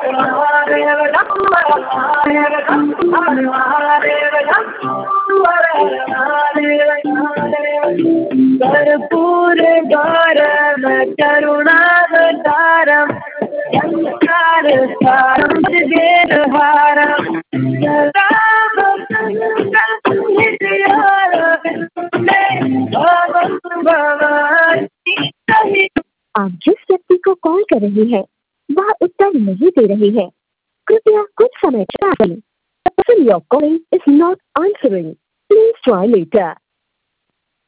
कर्पूर गौरव करुणावतारम संसार सारम वेदहारम सदा आप जिस व्यक्ति को कॉल कर रहे हैं वह उत्तर नहीं दे रहे हैं। कृपया कुछ समय करें। The person you're calling is not answering. Please try later.